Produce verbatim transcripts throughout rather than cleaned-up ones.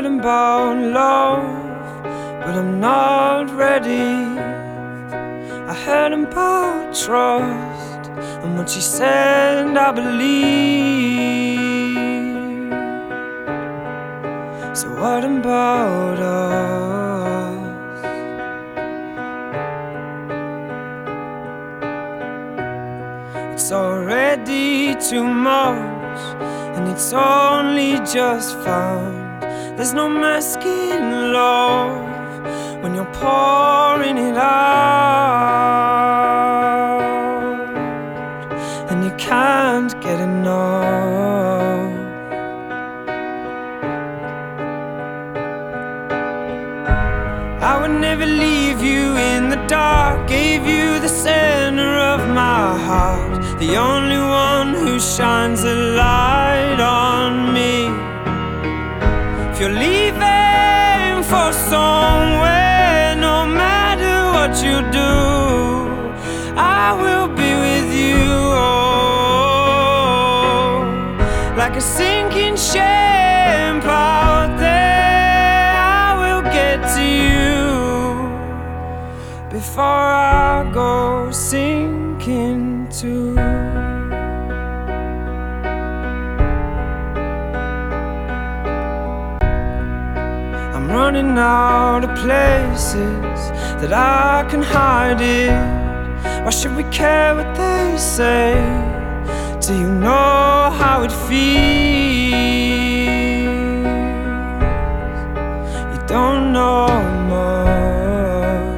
heard about love, but I'm not ready. I heard about trust, and what she said I believe. So what about us? It's already too much, and it's only just found. There's no masking love when you're pouring it out, and you can't get enough. I would never leave you in the dark, gave you the center of my heart, the only one who shines a light on me. If you're leaving for somewhere, no matter what you do, I will be with you. Oh, like a sinking ship out there, I will get to you before I go sinking too. I'm running out of places that I can hide it. Why should we care what they say? Do you know how it feels? You don't know much.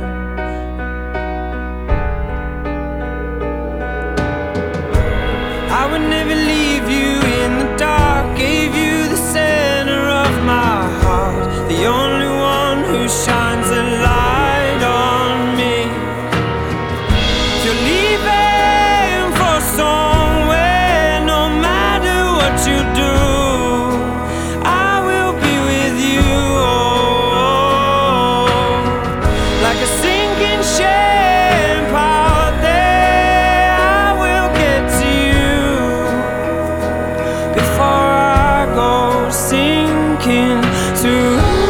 I would never leave you in the dark, gave you the center of my heart, the only one who shines a light on me. If you're leaving for somewhere, no matter what you do, I will be with you. Oh, like a sinking ship out there, I will get to you before I go sinking too.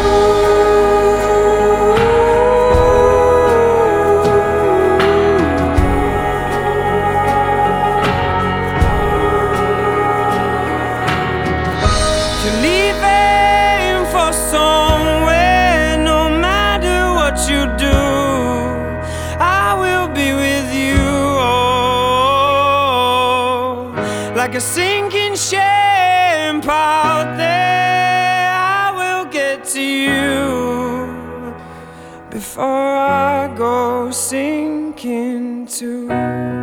You're leaving for somewhere, no matter what you do, I will be with you. Oh, like a sinking ship out there, I will get to you before I go sinking too.